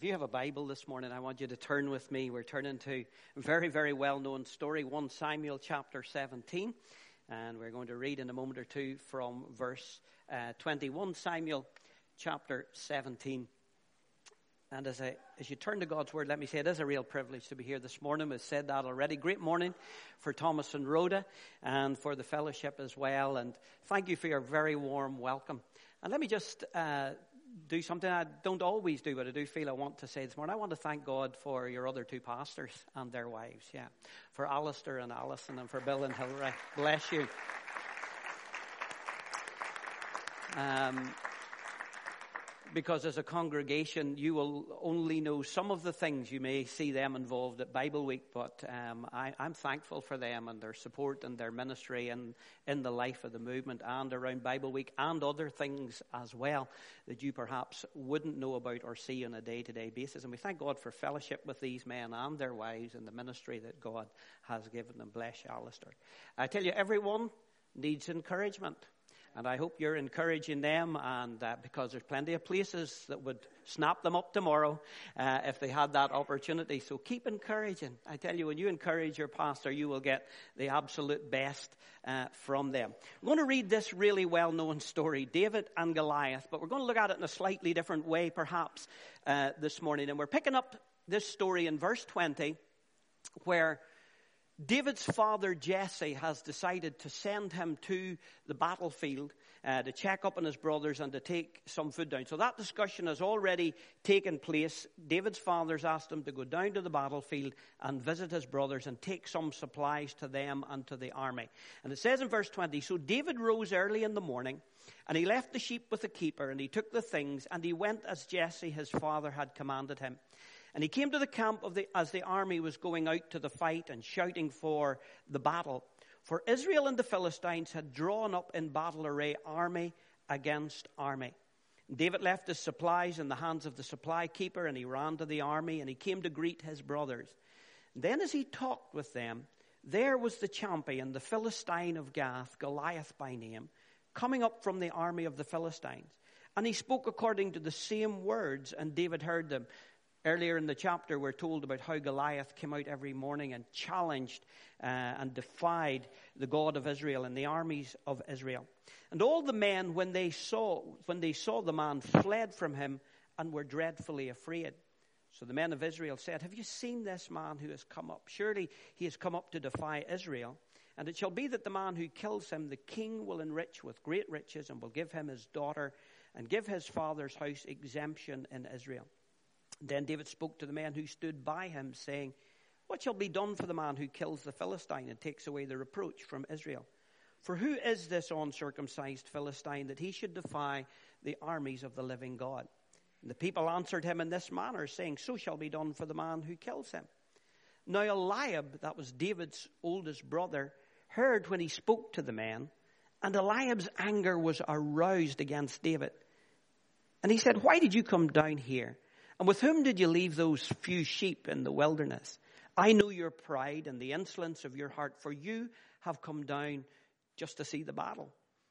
If you have a Bible this morning, I want you to turn with me. We're turning to a very, very well-known story, 1 Samuel chapter 17. And we're going to read in a moment or two from verse 21 Samuel chapter 17. And as you turn to God's Word, let me say it is a real privilege to be here this morning. I've said that already. Great morning for Thomas and Rhoda and for the fellowship as well. And thank you for your very warm welcome. And let me just do something I don't always do, but I do feel I want to say this morning. I want to thank God for your other two pastors and their wives. Yeah, for Alistair and Alison, and for Bill and Hilary. Bless you. Because as a congregation, you will only know some of the things. You may see them involved at Bible Week, but I'm thankful for them and their support and their ministry and in the life of the movement and around Bible Week and other things as well that you perhaps wouldn't know about or see on a day-to-day basis. And we thank God for fellowship with these men and their wives and the ministry that God has given them. Bless you, Alistair. I tell you, everyone needs encouragement. And I hope you're encouraging them, and because there's plenty of places that would snap them up tomorrow if they had that opportunity. So keep encouraging. I tell you, when you encourage your pastor, you will get the absolute best from them. I'm going to read this really well-known story, David and Goliath, but we're going to look at it in a slightly different way perhaps this morning. And we're picking up this story in verse 20, where David's father, Jesse, has decided to send him to the battlefield to check up on his brothers and to take some food down. So that discussion has already taken place. David's father's asked him to go down to the battlefield and visit his brothers and take some supplies to them and to the army. And it says in verse 20, so David rose early in the morning, and he left the sheep with the keeper, and he took the things, and he went as Jesse his father had commanded him. And he came to the camp as the army was going out to the fight and shouting for the battle. For Israel and the Philistines had drawn up in battle array, army against army. David left his supplies in the hands of the supply keeper, and he ran to the army, and he came to greet his brothers. Then as he talked with them, there was the champion, the Philistine of Gath, Goliath by name, coming up from the army of the Philistines. And he spoke according to the same words, and David heard them. Earlier in the chapter, we're told about how Goliath came out every morning and challenged and defied the God of Israel and the armies of Israel. And all the men, when they saw the man, fled from him and were dreadfully afraid. So the men of Israel said, have you seen this man who has come up? Surely he has come up to defy Israel. And it shall be that the man who kills him, the king will enrich with great riches and will give him his daughter and give his father's house exemption in Israel. Then David spoke to the men who stood by him, saying, what shall be done for the man who kills the Philistine and takes away the reproach from Israel? For who is this uncircumcised Philistine that he should defy the armies of the living God? And the people answered him in this manner, saying, so shall be done for the man who kills him. Now Eliab, that was David's oldest brother, heard when he spoke to the men, and Eliab's anger was aroused against David. And he said, why did you come down here? And with whom did you leave those few sheep in the wilderness? I know your pride and the insolence of your heart, for you have come down just to see the battle.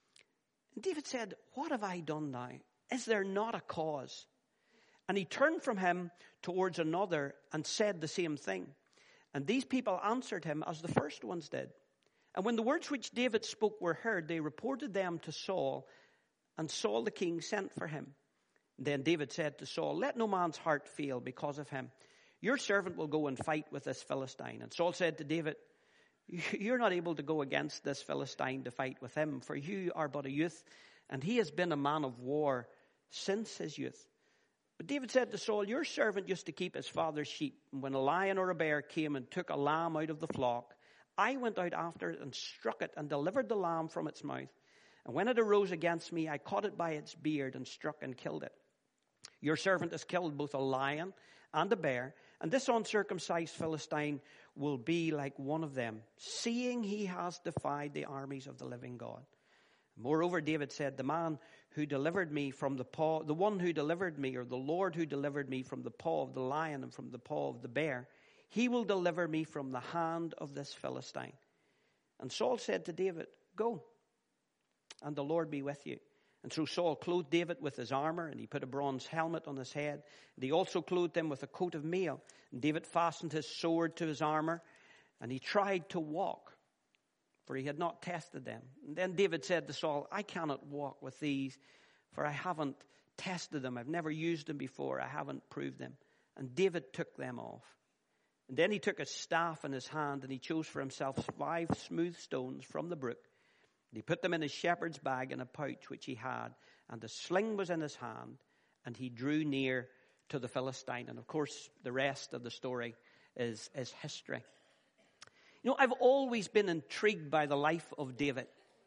And David said, what have I done now? Is there not a cause? And he turned from him towards another and said the same thing. And these people answered him as the first ones did. And when the words which David spoke were heard, they reported them to Saul, and Saul the king sent for him. Then David said to Saul, let no man's heart fail because of him. Your servant will go and fight with this Philistine. And Saul said to David, you're not able to go against this Philistine to fight with him, for you are but a youth, and he has been a man of war since his youth. But David said to Saul, your servant used to keep his father's sheep. And when a lion or a bear came and took a lamb out of the flock, I went out after it and struck it and delivered the lamb from its mouth. And when it arose against me, I caught it by its beard and struck and killed it. Your servant has killed both a lion and a bear, and this uncircumcised Philistine will be like one of them, seeing he has defied the armies of the living God. Moreover, David said, the man who delivered me from the paw, the one who delivered me, or the Lord who delivered me from the paw of the lion and from the paw of the bear, he will deliver me from the hand of this Philistine. And Saul said to David, go, and the Lord be with you. And so Saul clothed David with his armor, and he put a bronze helmet on his head. And he also clothed him with a coat of mail. And David fastened his sword to his armor, and he tried to walk, for he had not tested them. And then David said to Saul, I cannot walk with these, for I haven't tested them. I've never used them before. I haven't proved them. And David took them off. And then he took his staff in his hand, and he chose for himself 5 smooth stones from the brook. And he put them in his shepherd's bag in a pouch which he had, and the sling was in his hand, and he drew near to the Philistine. And of course, the rest of the story is history. You know, I've always been intrigued by the life of David.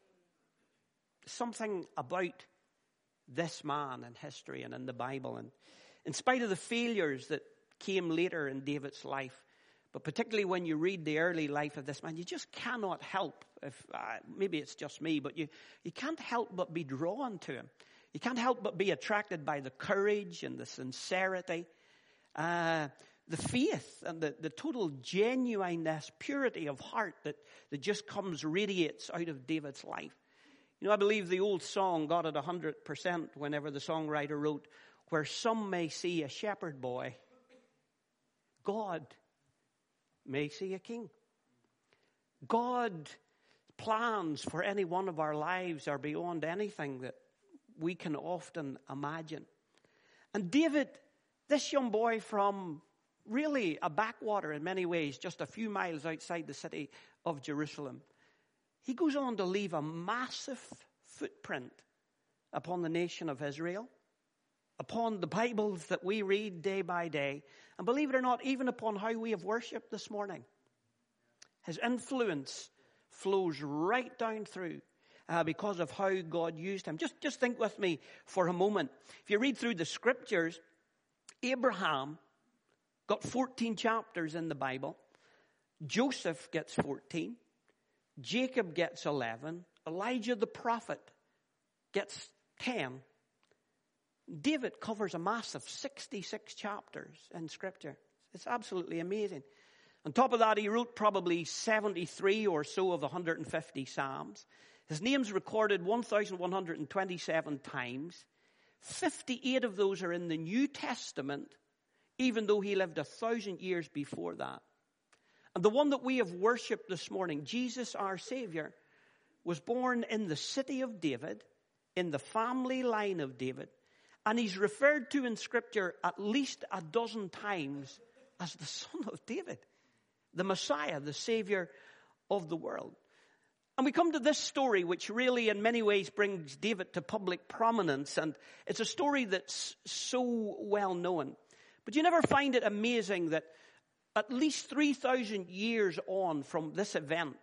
Something about this man in history and in the Bible. And in spite of the failures that came later in David's life, but particularly when you read the early life of this man, you just cannot help, maybe it's just me, but you can't help but be drawn to him. You can't help but be attracted by the courage and the sincerity, the faith and the total genuineness, purity of heart that just radiates out of David's life. You know, I believe the old song got it 100% whenever the songwriter wrote, where some may see a shepherd boy, God may see a king. God's plans for any one of our lives are beyond anything that we can often imagine. And David, this young boy from really a backwater in many ways, just a few miles outside the city of Jerusalem, he goes on to leave a massive footprint upon the nation of Israel, upon the Bibles that we read day by day, and believe it or not, even upon how we have worshipped this morning. His influence flows right down through because of how God used him. Just think with me for a moment. If you read through the scriptures, Abraham got 14 chapters in the Bible. Joseph gets 14. Jacob gets 11. Elijah the prophet gets 10. David covers a massive 66 chapters in Scripture. It's absolutely amazing. On top of that, he wrote probably 73 or so of the 150 Psalms. His name's recorded 1,127 times. 58 of those are in the New Testament, even though he lived 1,000 years before that. And the one that we have worshipped this morning, Jesus our Savior, was born in the city of David, in the family line of David. And he's referred to in Scripture at least 12 times as the Son of David, the Messiah, the Savior of the world. And we come to this story, which really in many ways brings David to public prominence. And it's a story that's so well known. But you never find it amazing that at least 3,000 years on from this event,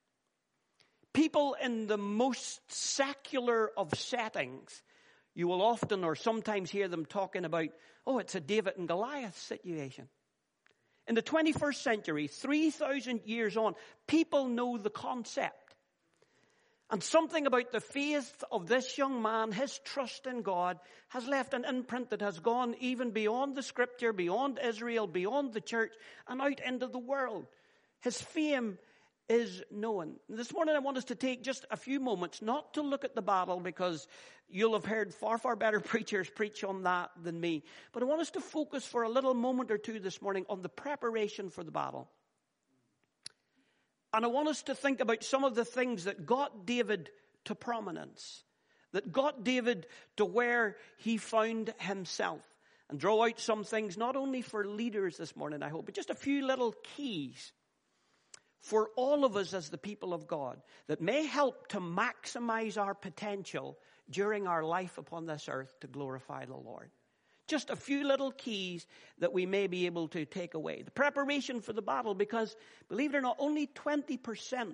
people in the most secular of settings, you will often or sometimes hear them talking about, oh, it's a David and Goliath situation. In the 21st century, 3,000 years on, people know the concept. And something about the faith of this young man, his trust in God, has left an imprint that has gone even beyond the Scripture, beyond Israel, beyond the church, and out into the world. His fame is known. This morning I want us to take just a few moments, not to look at the battle, because you'll have heard far, far better preachers preach on that than me. But I want us to focus for a little moment or two this morning on the preparation for the battle. And I want us to think about some of the things that got David to prominence, that got David to where he found himself, and draw out some things not only for leaders this morning, I hope, but just a few little keys for all of us as the people of God that may help to maximize our potential during our life upon this earth to glorify the Lord. Just a few little keys that we may be able to take away. The preparation for the battle, because believe it or not, only 20%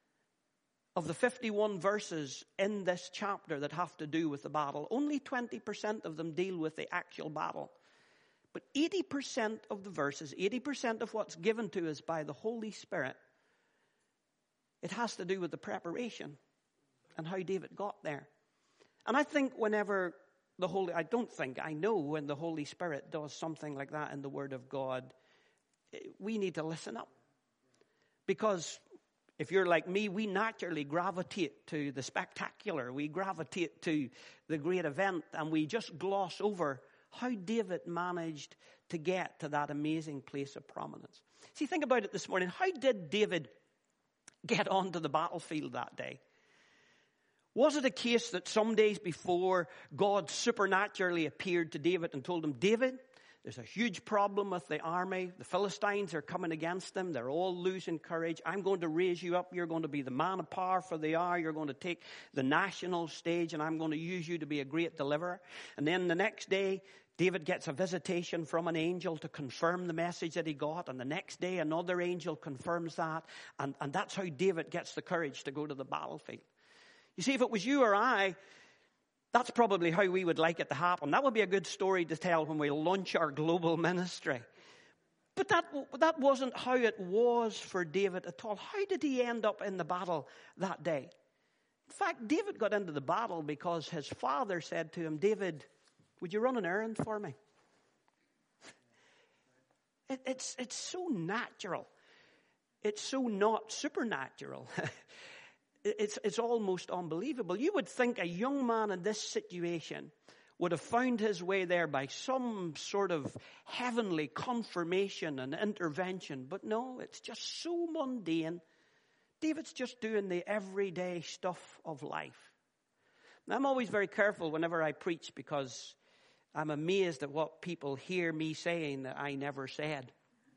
of the 51 verses in this chapter that have to do with the battle, only 20% of them deal with the actual battle. But 80% of the verses, 80% of what's given to us by the Holy Spirit, it has to do with the preparation and how David got there. And I think whenever I know when the Holy Spirit does something like that in the Word of God, we need to listen up. Because If you're like me, we naturally gravitate to the spectacular. We gravitate to the great event, and we just gloss over how David managed to get to that amazing place of prominence. See, think about it this morning. How did David get onto the battlefield that day? Was it a case that some days before God supernaturally appeared to David and told him, David, there's a huge problem with the army. The Philistines are coming against them. They're all losing courage. I'm going to raise you up. You're going to be the man of power for the hour. You're going to take the national stage, and I'm going to use you to be a great deliverer. And then the next day, David gets a visitation from an angel to confirm the message that he got. And the next day, another angel confirms that. And that's how David gets the courage to go to the battlefield. You see, if it was you or I, that's probably how we would like it to happen. That would be a good story to tell when we launch our global ministry. But that wasn't how it was for David at all. How did he end up in the battle that day? In fact, David got into the battle because his father said to him, David, would you run an errand for me? It's so natural. It's so not supernatural. It's almost unbelievable. You would think a young man in this situation would have found his way there by some sort of heavenly confirmation and intervention. But no, it's just so mundane. David's just doing the everyday stuff of life. Now, I'm always very careful whenever I preach because I'm amazed at what people hear me saying that I never said.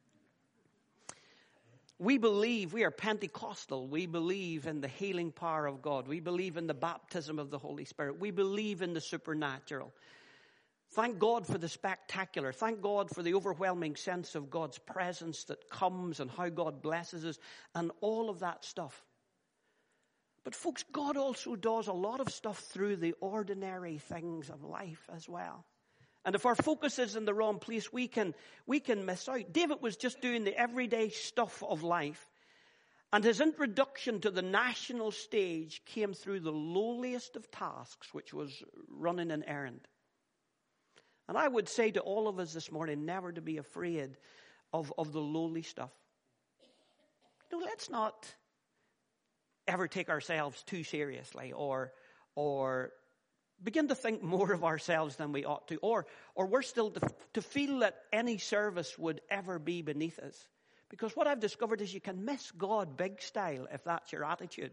We are Pentecostal. We believe in the healing power of God. We believe in the baptism of the Holy Spirit. We believe in the supernatural. Thank God for the spectacular. Thank God for the overwhelming sense of God's presence that comes and how God blesses us and all of that stuff. But folks, God also does a lot of stuff through the ordinary things of life as well. And if our focus is in the wrong place, we can miss out. David was just doing the everyday stuff of life. And his introduction to the national stage came through the lowliest of tasks, which was running an errand. And I would say to all of us this morning, never to be afraid of the lowly stuff. Let's not ever take ourselves too seriously or begin to think more of ourselves than we ought to, or worse still, to feel that any service would ever be beneath us. Because what I've discovered is you can miss God big style if that's your attitude.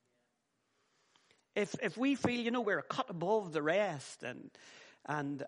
If we feel, we're a cut above the rest and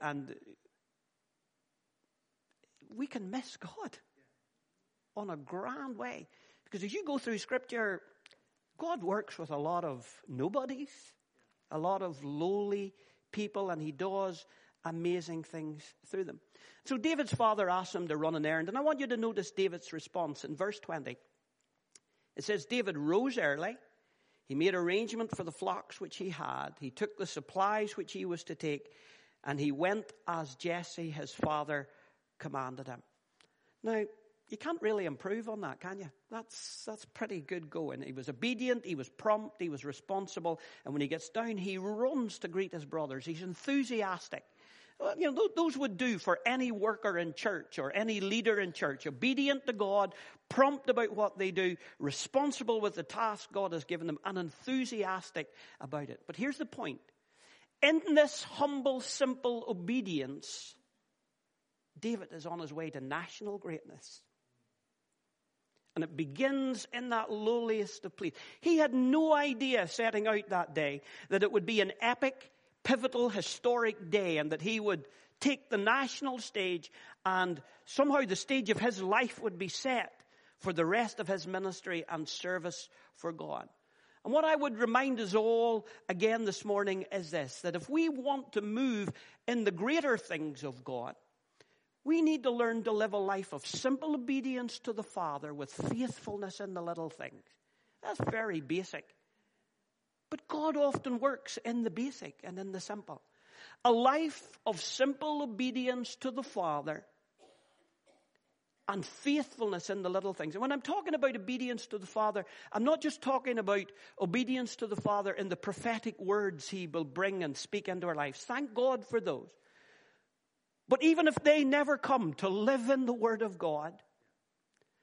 we can miss God on a grand way. Because as you go through Scripture, God works with a lot of nobodies, a lot of lowly people, and he does amazing things through them. So David's father asked him to run an errand, and I want you to notice David's response in verse 20. It says, David rose early. He made arrangement for the flocks which he had. He took the supplies which he was to take, and he went as Jesse, his father, commanded him. Now, you can't really improve on that, can you? That's pretty good going. He was obedient, he was prompt, he was responsible, and when he gets down, he runs to greet his brothers. He's enthusiastic. Those would do for any worker in church or any leader in church. Obedient to God, prompt about what they do, responsible with the task God has given them, and enthusiastic about it. But here's the point. In this humble, simple obedience, David is on his way to national greatness. And it begins in that lowliest of places. He had no idea setting out that day that it would be an epic, pivotal, historic day and that he would take the national stage and somehow the stage of his life would be set for the rest of his ministry and service for God. And what I would remind us all again this morning is this, that if we want to move in the greater things of God, we need to learn to live a life of simple obedience to the Father with faithfulness in the little things. That's very basic. But God often works in the basic and in the simple. A life of simple obedience to the Father and faithfulness in the little things. And when I'm talking about obedience to the Father, I'm not just talking about obedience to the Father in the prophetic words he will bring and speak into our lives. Thank God for those. But even if they never come, to live in the Word of God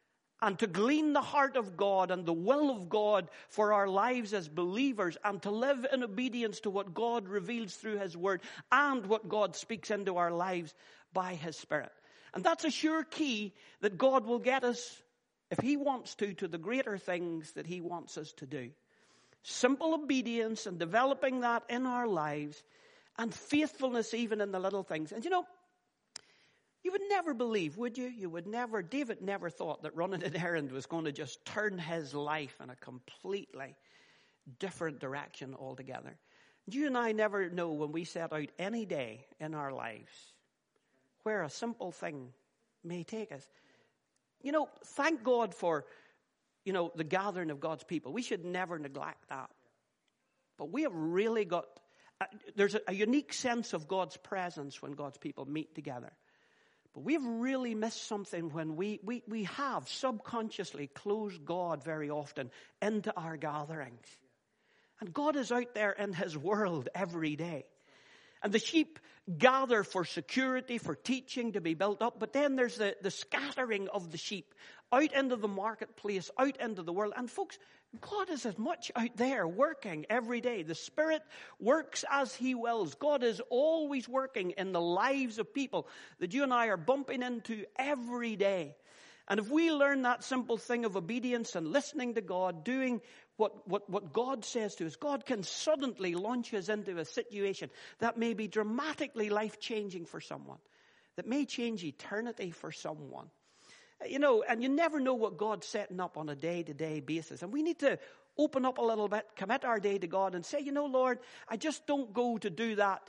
and to glean the heart of God and the will of God for our lives as believers, and to live in obedience to what God reveals through his word and what God speaks into our lives by his Spirit. And that's a sure key that God will get us, if he wants to the greater things that he wants us to do. Simple obedience and developing that in our lives, and faithfulness even in the little things. And you would never believe, would you? David never thought that running an errand was going to just turn his life in a completely different direction altogether. You and I never know when we set out any day in our lives where a simple thing may take us. Thank God for, the gathering of God's people. We should never neglect that. But we have really got, there's a unique sense of God's presence when God's people meet together. But we've really missed something when we have subconsciously closed God very often into our gatherings. And God is out there in his world every day. And the sheep gather for security, for teaching, to be built up. But then there's the scattering of the sheep out into the marketplace, out into the world. And folks, God is as much out there working every day. The Spirit works as he wills. God is always working in the lives of people that you and I are bumping into every day. And if we learn that simple thing of obedience and listening to God, doing what God says to us, God can suddenly launch us into a situation that may be dramatically life-changing for someone, that may change eternity for someone. And you never know what God's setting up on a day-to-day basis. And we need to open up a little bit, commit our day to God and say, Lord, I just don't go to do that.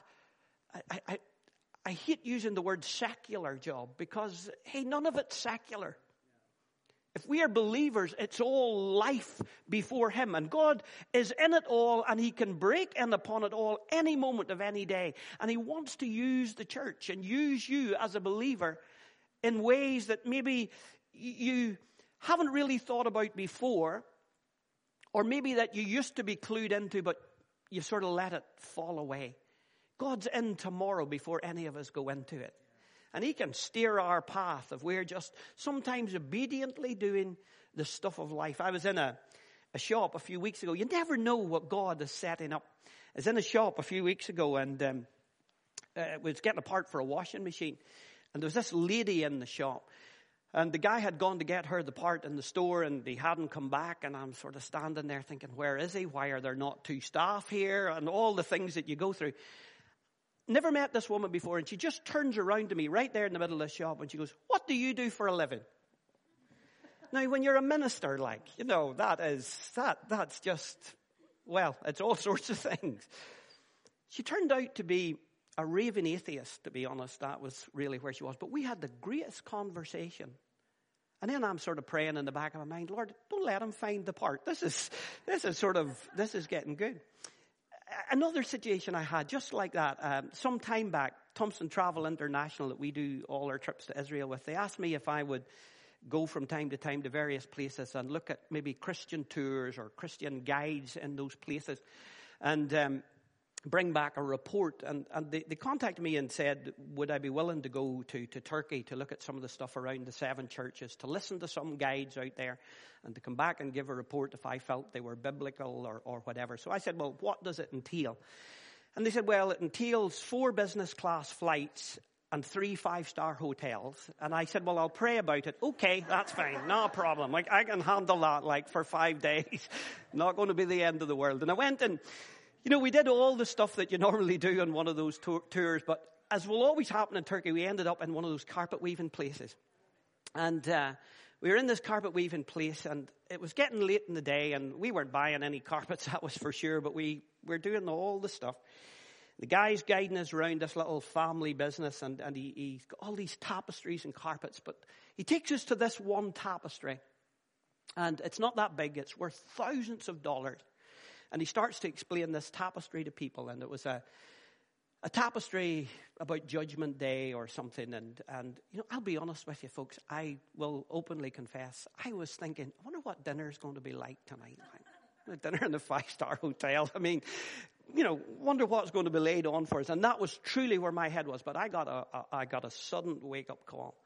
I hate using the word secular job because, hey, none of it's secular. If we are believers, it's all life before him. And God is in it all, and he can break in upon it all any moment of any day. And he wants to use the church and use you as a believer in ways that maybe you haven't really thought about before, or maybe that you used to be clued into, but you sort of let it fall away. God's in tomorrow before any of us go into it. And he can steer our path if we're just sometimes obediently doing the stuff of life. I was in a shop a few weeks ago. You never know what God is setting up. I was in a shop a few weeks ago and was getting a part for a washing machine. And there was this lady in the shop. And the guy had gone to get her the part in the store, and he hadn't come back. And I'm sort of standing there thinking, where is he? Why are there not two staff here? And all the things that you go through. Never met this woman before, and she just turns around to me right there in the middle of the shop, and she goes, "What do you do for a living?" Now, when you're a minister, that's just, well, it's all sorts of things. She turned out to be a raving atheist, to be honest. That was really where she was. But we had the greatest conversation. And then I'm sort of praying in the back of my mind, Lord, don't let him find the part. This is getting good. Another situation I had just like that, some time back, Thompson Travel International, that we do all our trips to Israel with, they asked me if I would go from time to time to various places and look at maybe Christian tours or Christian guides in those places and bring back a report. And they contacted me and said, would I be willing to go to Turkey to look at some of the stuff around the 7 churches, to listen to some guides out there, and to come back and give a report if I felt they were biblical or whatever. So I said, well, what does it entail? And they said, well, it entails 4 business class flights and 3 5-star hotels. And I said, well, I'll pray about it. Okay, that's fine. No problem. I can handle that for 5 days. Not going to be the end of the world. And I went and, we did all the stuff that you normally do on one of those tours. But as will always happen in Turkey, we ended up in one of those carpet weaving places. And we were in this carpet weaving place, and it was getting late in the day, and we weren't buying any carpets, that was for sure, but we were doing all the stuff. The guy's guiding us around this little family business, and he's got all these tapestries and carpets, but he takes us to this one tapestry, and it's not that big, it's worth thousands of dollars. And he starts to explain this tapestry to people, and it was a tapestry about Judgment Day or something. And I'll be honest with you, folks, I will openly confess, I was thinking, I wonder what dinner's going to be like tonight. A dinner in a 5-star hotel. I mean, wonder what's going to be laid on for us. And that was truly where my head was. But I got a sudden wake-up call.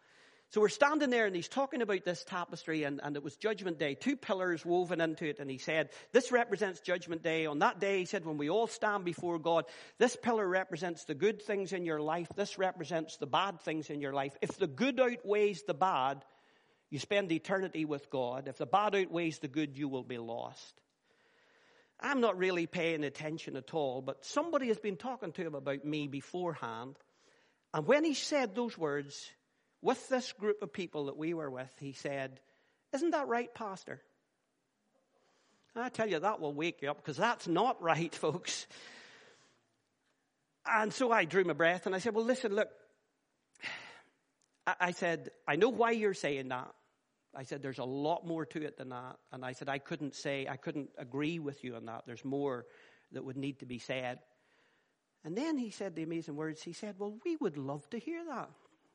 So we're standing there and he's talking about this tapestry and it was Judgment Day, 2 pillars woven into it. And he said, this represents Judgment Day. On that day, he said, when we all stand before God, this pillar represents the good things in your life. This represents the bad things in your life. If the good outweighs the bad, you spend eternity with God. If the bad outweighs the good, you will be lost. I'm not really paying attention at all, but somebody has been talking to him about me beforehand. And when he said those words, with this group of people that we were with, he said, isn't that right, Pastor? And I tell you, that will wake you up, because that's not right, folks. And so I drew my breath and I said, well, listen, look. I said, I know why you're saying that. I said, there's a lot more to it than that. And I said, I couldn't agree with you on that. There's more that would need to be said. And then he said the amazing words. He said, well, we would love to hear that.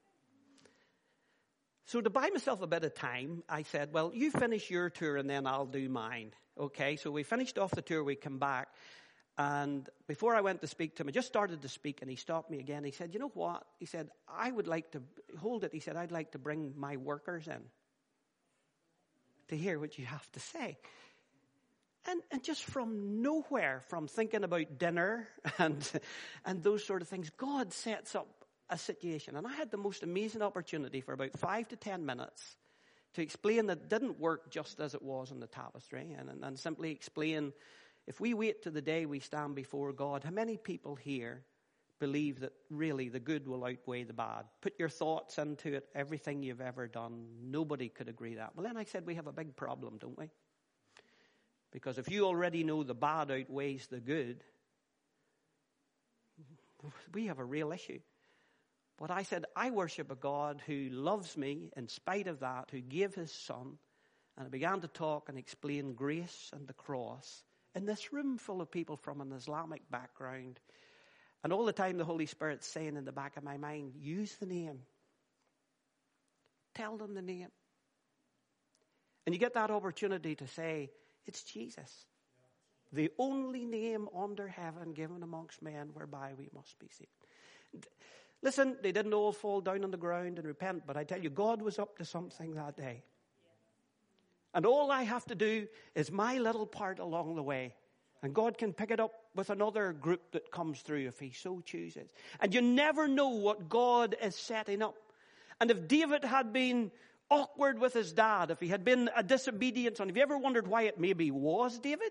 So to buy myself a bit of time, I said, well, you finish your tour and then I'll do mine. Okay, so we finished off the tour, we come back. And before I went to speak to him, I just started to speak and he stopped me again. He said, you know what? He said, I would like to, hold it. He said, I'd like to bring my workers in to hear what you have to say. And just from nowhere, from thinking about dinner and those sort of things, God sets up a situation. And I had the most amazing opportunity for about 5 to 10 minutes to explain that it didn't work just as it was on the tapestry, and simply explain, if we wait to the day we stand before God, how many people here believe that really the good will outweigh the bad? Put your thoughts into it, everything you've ever done. Nobody could agree that. Well, then I said, we have a big problem, don't we? Because if you already know the bad outweighs the good, we have a real issue. But I said, I worship a God who loves me in spite of that, who gave his son. And I began to talk and explain grace and the cross in this room full of people from an Islamic background. And all the time the Holy Spirit's saying in the back of my mind, use the name. Tell them the name. And you get that opportunity to say, it's Jesus. The only name under heaven given amongst men whereby we must be saved. Listen, they didn't all fall down on the ground and repent, but I tell you, God was up to something that day. And all I have to do is my little part along the way. And God can pick it up with another group that comes through if he so chooses. And you never know what God is setting up. And if David had been awkward with his dad, if he had been a disobedient son, have you ever wondered why it maybe was David?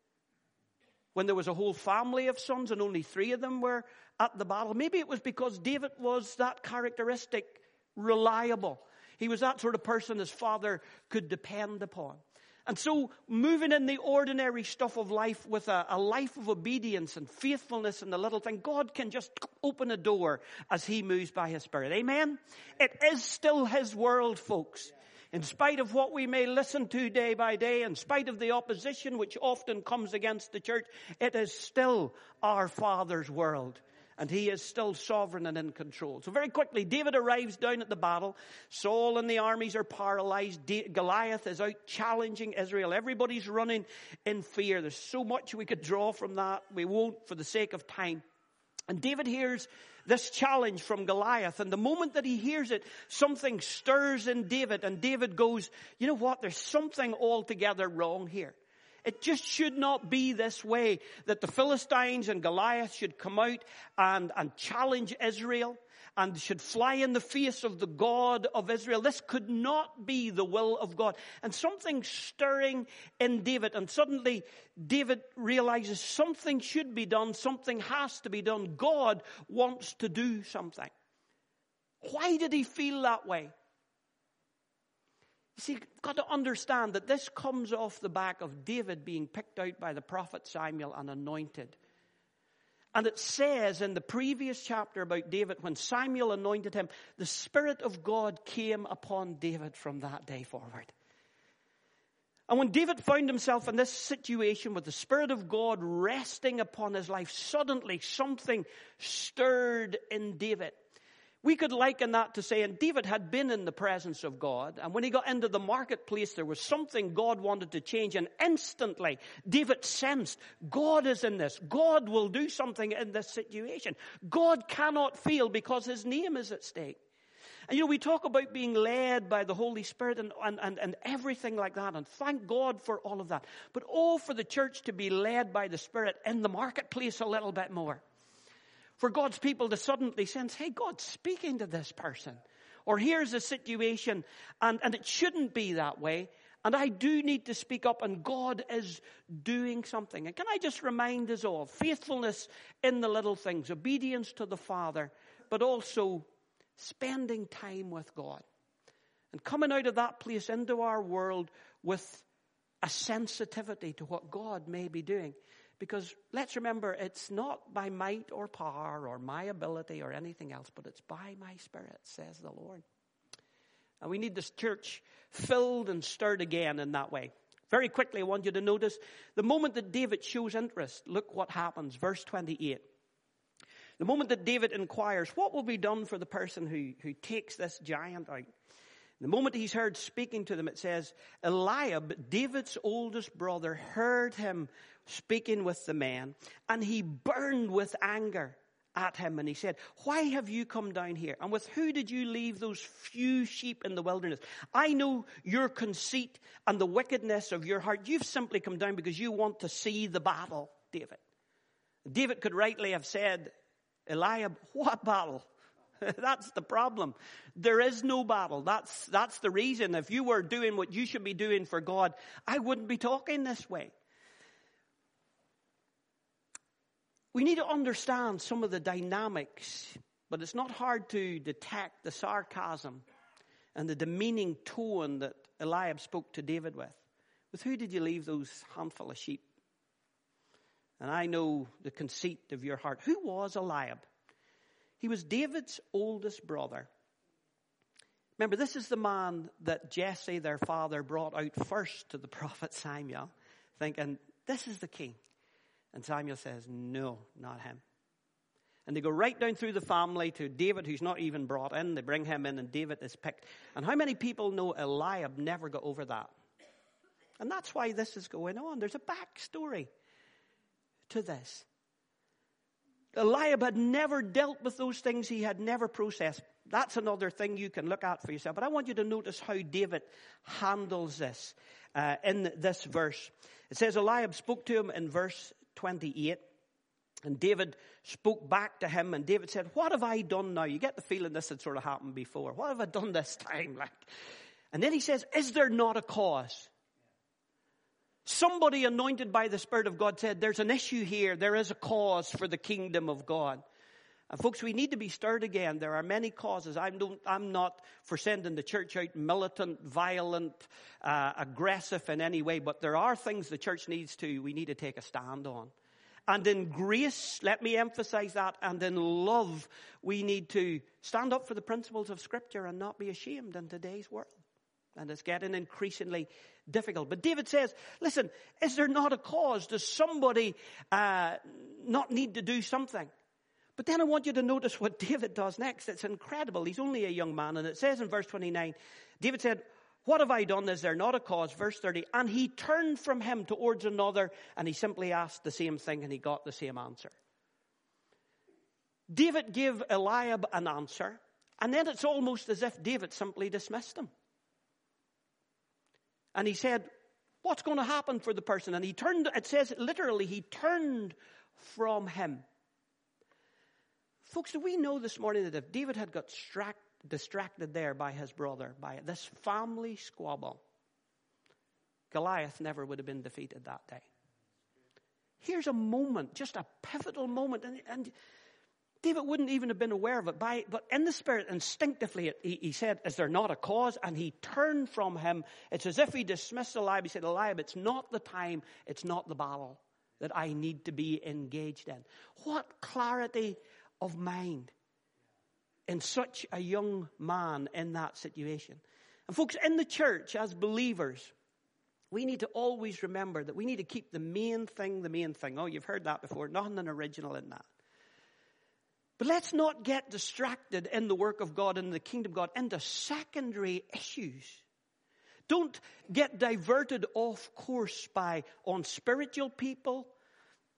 When there was a whole family of sons and only 3 of them were at the battle. Maybe it was because David was that characteristic, reliable. He was that sort of person his father could depend upon. And so moving in the ordinary stuff of life with a life of obedience and faithfulness in the little thing, God can just open a door as he moves by his Spirit. Amen? It is still his world, folks. In spite of what we may listen to day by day, in spite of the opposition which often comes against the church, it is still our Father's world. And he is still sovereign and in control. So very quickly, David arrives down at the battle. Saul and the armies are paralyzed. Goliath is out challenging Israel. Everybody's running in fear. There's so much we could draw from that. We won't for the sake of time. And David hears this challenge from Goliath. And the moment that he hears it, something stirs in David. And David goes, you know what? There's something altogether wrong here. It just should not be this way, that the Philistines and Goliath should come out and challenge Israel and should fly in the face of the God of Israel. This could not be the will of God. And something stirring in David. And suddenly David realizes something should be done. Something has to be done. God wants to do something. Why did he feel that way? You see, you've got to understand that this comes off the back of David being picked out by the prophet Samuel and anointed. And it says in the previous chapter about David, when Samuel anointed him, the Spirit of God came upon David from that day forward. And when David found himself in this situation with the Spirit of God resting upon his life, suddenly something stirred in David. We could liken that to saying David had been in the presence of God, and when he got into the marketplace, there was something God wanted to change, and instantly David sensed God is in this. God will do something in this situation. God cannot fail because his name is at stake. And we talk about being led by the Holy Spirit and everything like that. And thank God for all of that. But for the church to be led by the Spirit in the marketplace a little bit more. For God's people to suddenly sense, hey, God's speaking to this person. Or here's a situation, and it shouldn't be that way. And I do need to speak up, and God is doing something. And can I just remind us all, faithfulness in the little things, obedience to the Father, but also spending time with God. And coming out of that place into our world with a sensitivity to what God may be doing. Because let's remember, it's not by might or power or my ability or anything else, but it's by my Spirit, says the Lord. And we need this church filled and stirred again in that way. Very quickly, I want you to notice the moment that David shows interest, look what happens. Verse 28. The moment that David inquires, what will be done for the person who takes this giant out? The moment he's heard speaking to them, it says, Eliab, David's oldest brother, heard him speaking with the men, and he burned with anger at him, and he said, why have you come down here? And with who did you leave those few sheep in the wilderness? I know your conceit and the wickedness of your heart. You've simply come down because you want to see the battle, David. David could rightly have said, Eliab, what battle? That's the problem. There is no battle. That's the reason. If you were doing what you should be doing for God, I wouldn't be talking this way. We need to understand some of the dynamics, but it's not hard to detect the sarcasm and the demeaning tone that Eliab spoke to David with. With who did you leave those handful of sheep? And I know the conceit of your heart. Who was Eliab? He was David's oldest brother. Remember, this is the man that Jesse, their father, brought out first to the prophet Samuel, thinking, this is the king. And Samuel says, no, not him. And they go right down through the family to David, who's not even brought in. They bring him in, and David is picked. And how many people know Eliab never got over that? And that's why this is going on. There's a backstory to this. Eliab had never dealt with those things. He had never processed. That's another thing you can look at for yourself. But I want you to notice how David handles this in this verse. It says Eliab spoke to him in verse 28. And David spoke back to him. And David said, what have I done now? You get the feeling this had sort of happened before. What have I done this time? And then he says, is there not a cause? Somebody anointed by the Spirit of God said, there's an issue here. There is a cause for the kingdom of God. And folks, we need to be stirred again. There are many causes. I'm not for sending the church out militant, violent, aggressive in any way. But there are things the church we need to take a stand on. And in grace, let me emphasize that, and in love, we need to stand up for the principles of Scripture and not be ashamed in today's world. And it's getting increasingly difficult. But David says, listen, is there not a cause? Does somebody not need to do something? But then I want you to notice what David does next. It's incredible. He's only a young man. And it says in verse 29, David said, what have I done? Is there not a cause? Verse 30, and he turned from him towards another, and he simply asked the same thing, and he got the same answer. David gave Eliab an answer, and then it's almost as if David simply dismissed him. And he said, what's going to happen for the person? And he turned, it says literally, he turned from him. Folks, do we know this morning that if David had got distracted there by his brother, by this family squabble, Goliath never would have been defeated that day. Here's a moment, just a pivotal moment, and David wouldn't even have been aware of it. But in the Spirit, instinctively, he said, is there not a cause? And he turned from him. It's as if he dismissed Eliab. He said, Eliab, it's not the time, it's not the battle that I need to be engaged in. What clarity of mind in such a young man in that situation. And folks, in the church, as believers, we need to always remember that we need to keep the main thing the main thing. Oh, you've heard that before. Nothing original in that. But let's not get distracted in the work of God and the kingdom of God into secondary issues. Don't get diverted off course on spiritual people,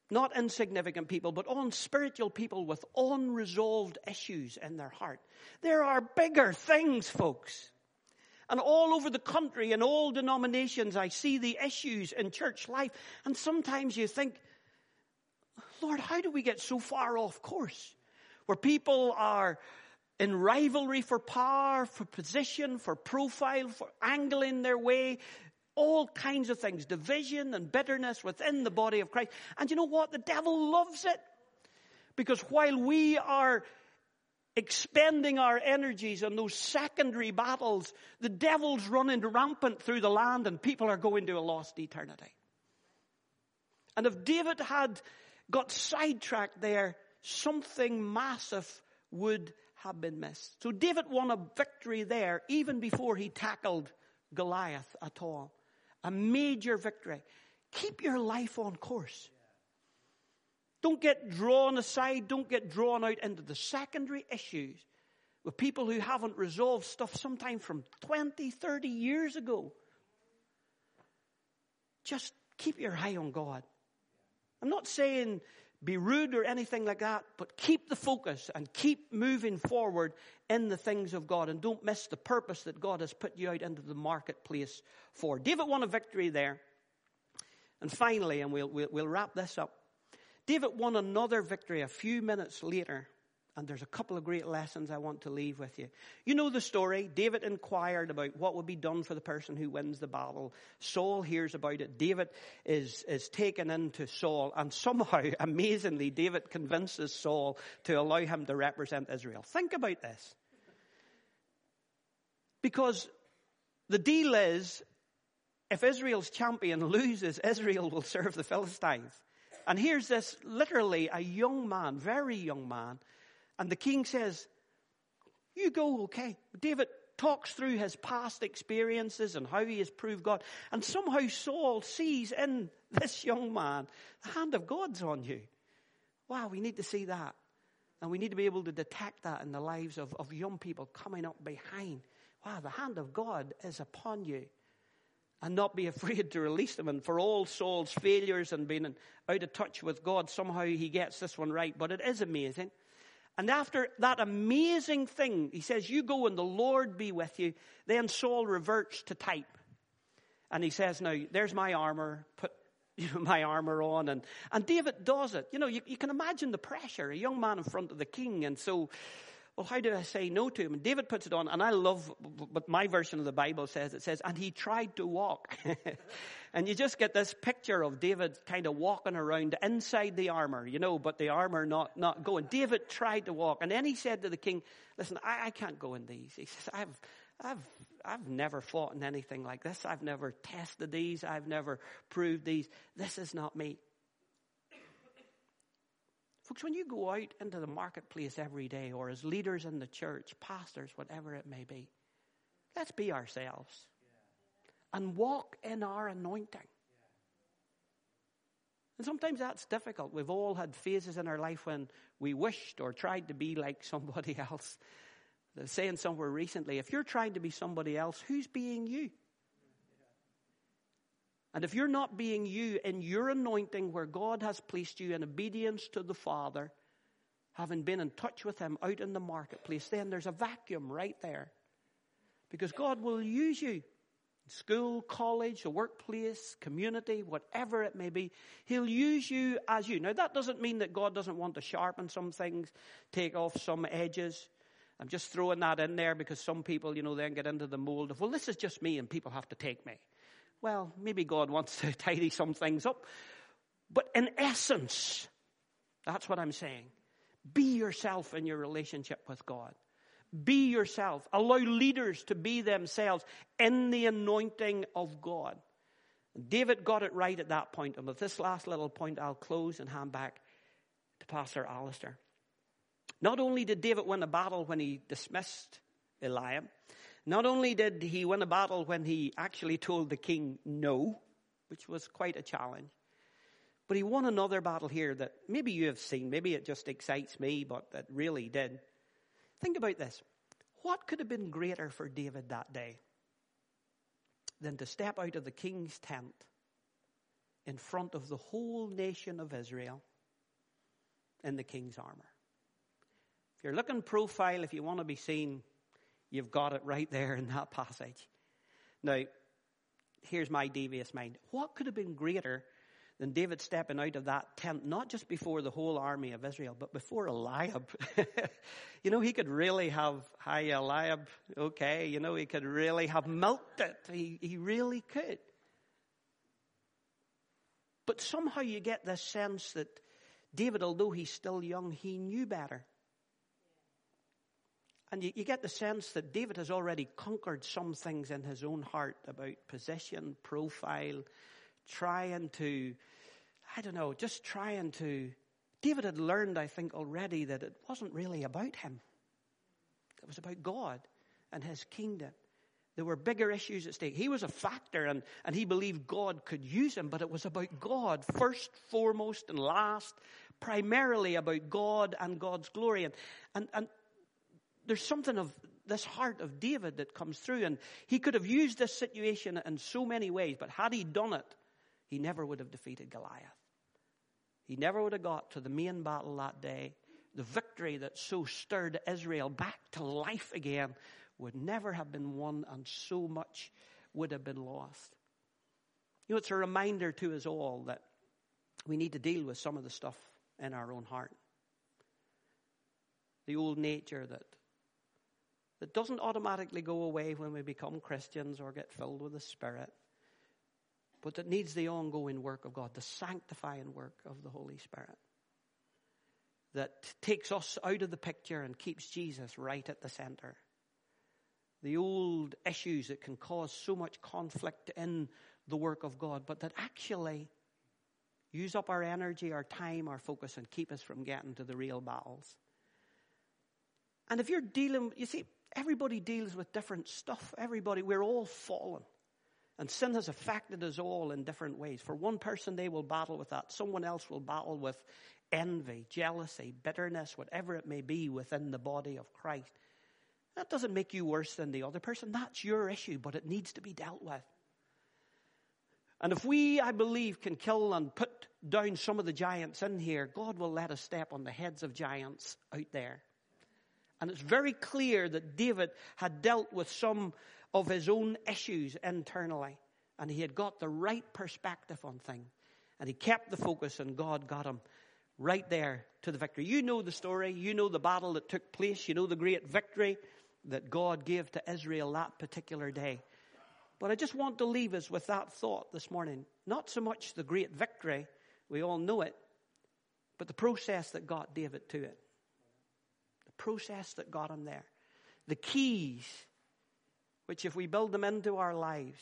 Not insignificant people, but unspiritual people with unresolved issues in their heart. There are bigger things, folks. And all over the country, in all denominations, I see the issues in church life. And sometimes you think, Lord, how do we get so far off course? Where people are in rivalry for power, for position, for profile, for angling their way, all kinds of things, division and bitterness within the body of Christ. And you know what? The devil loves it. Because while we are expending our energies on those secondary battles, the devil's running rampant through the land and people are going to a lost eternity. And if David had got sidetracked there, something massive would have been missed. So David won a victory there even before he tackled Goliath at all. A major victory. Keep your life on course. Don't get drawn aside. Don't get drawn out into the secondary issues with people who haven't resolved stuff sometime from 20, 30 years ago. Just keep your eye on God. I'm not saying be rude or anything like that, but keep the focus and keep moving forward in the things of God. And don't miss the purpose that God has put you out into the marketplace for. David won a victory there. And finally, and we'll wrap this up, David won another victory a few minutes later. And there's a couple of great lessons I want to leave with you. You know the story. David inquired about what would be done for the person who wins the battle. Saul hears about it. David is taken into Saul. And somehow, amazingly, David convinces Saul to allow him to represent Israel. Think about this. Because the deal is, if Israel's champion loses, Israel will serve the Philistines. And here's this, literally a young man, very young man. And the king says, you go, okay. David talks through his past experiences and how he has proved God. And somehow Saul sees in this young man, the hand of God's on you. Wow, we need to see that. And we need to be able to detect that in the lives of young people coming up behind. Wow, the hand of God is upon you. And not be afraid to release them. And for all Saul's failures and being out of touch with God, somehow he gets this one right. But it is amazing. And after that amazing thing, he says, you go and the Lord be with you. Then Saul reverts to type. And he says, now, there's my armor. Put my armor on. And David does it. You know, you can imagine the pressure. A young man in front of the king. And so, well, how do I say no to him? And David puts it on. And I love what my version of the Bible says. It says, and he tried to walk. And you just get this picture of David kind of walking around inside the armor, you know, but the armor not going. David tried to walk. And then he said to the king, listen, I can't go in these. He says, I've never fought in anything like this. I've never tested these. I've never proved these. This is not me. Folks, when you go out into the marketplace every day, or as leaders in the church, pastors, whatever it may be, let's be ourselves. And walk in our anointing. And sometimes that's difficult. We've all had phases in our life when we wished or tried to be like somebody else. I was saying somewhere recently, if you're trying to be somebody else, who's being you? And if you're not being you in your anointing where God has placed you in obedience to the Father, having been in touch with Him out in the marketplace, then there's a vacuum right there. Because God will use you. School, college, the workplace, community, whatever it may be, He'll use you as you. Now, that doesn't mean that God doesn't want to sharpen some things, take off some edges. I'm just throwing that in there because some people, you know, then get into the mold of, well, this is just me and people have to take me. Well, maybe God wants to tidy some things up. But in essence, that's what I'm saying. Be yourself in your relationship with God. Be yourself. Allow leaders to be themselves in the anointing of God. David got it right at that point. And with this last little point, I'll close and hand back to Pastor Alistair. Not only did David win a battle when he dismissed Eliab, not only did he win a battle when he actually told the king no, which was quite a challenge, but he won another battle here that maybe you have seen. Maybe it just excites me, but it really did. Think about this. What could have been greater for David that day than to step out of the king's tent in front of the whole nation of Israel in the king's armor. If you're looking profile, if you want to be seen, you've got it right there in that passage. Now, here's my devious mind. What could have been greater than David stepping out of that tent, not just before the whole army of Israel, but before Eliab? You know, he could really have, hi Eliab, okay, you know, he could really have milked it. He really could. But somehow you get this sense that David, although he's still young, he knew better. And you get the sense that David has already conquered some things in his own heart about position, profile, trying to, David had learned, I think, already that it wasn't really about him. It was about God and his kingdom. There were bigger issues at stake. He was a factor and he believed God could use him, but it was about God first, foremost, and last, primarily about God and God's glory. And there's something of this heart of David that comes through, and he could have used this situation in so many ways, but had he done it, he never would have defeated Goliath. He never would have got to the main battle that day. The victory that so stirred Israel back to life again would never have been won, and so much would have been lost. You know, it's a reminder to us all that we need to deal with some of the stuff in our own heart. The old nature that doesn't automatically go away when we become Christians or get filled with the Spirit, but that needs the ongoing work of God, the sanctifying work of the Holy Spirit, that takes us out of the picture and keeps Jesus right at the center. The old issues that can cause so much conflict in the work of God, but that actually use up our energy, our time, our focus, and keep us from getting to the real battles. And if you're dealing, you see, everybody deals with different stuff. We're all fallen. And sin has affected us all in different ways. For one person, they will battle with that. Someone else will battle with envy, jealousy, bitterness, whatever it may be within the body of Christ. That doesn't make you worse than the other person. That's your issue, but it needs to be dealt with. And if we, I believe, can kill and put down some of the giants in here, God will let us step on the heads of giants out there. And it's very clear that David had dealt with some of his own issues internally. And he had got the right perspective on things. And he kept the focus, and God got him right there to the victory. You know the story. You know the battle that took place. You know the great victory that God gave to Israel that particular day. But I just want to leave us with that thought this morning. Not so much the great victory, we all know it, but the process that got David to it. The process that got him there. The keys, which if we build them into our lives,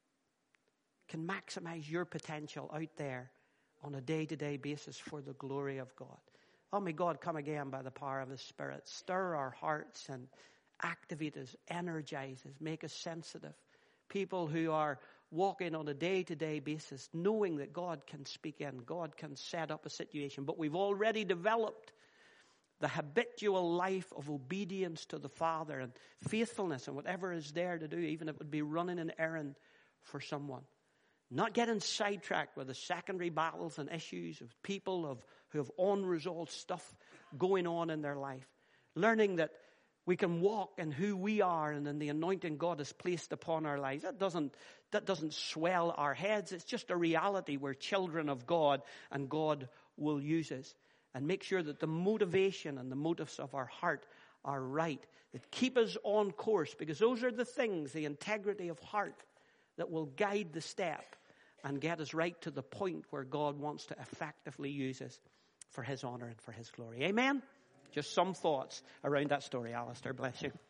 can maximize your potential out there on a day-to-day basis for the glory of God. Oh, may God come again by the power of His Spirit. Stir our hearts and activate us, energize us, make us sensitive. People who are walking on a day-to-day basis, knowing that God can speak in, God can set up a situation. But we've already developed the habitual life of obedience to the Father and faithfulness and whatever is there to do, even if it would be running an errand for someone. Not getting sidetracked with the secondary battles and issues of people who have unresolved stuff going on in their life. Learning that we can walk in who we are and in the anointing God has placed upon our lives. That doesn't swell our heads. It's just a reality. We're children of God, and God will use us. And make sure that the motivation and the motives of our heart are right. That keep us on course, because those are the things, the integrity of heart, that will guide the step and get us right to the point where God wants to effectively use us for His honor and for His glory. Amen? Just some thoughts around that story, Alistair. Bless you.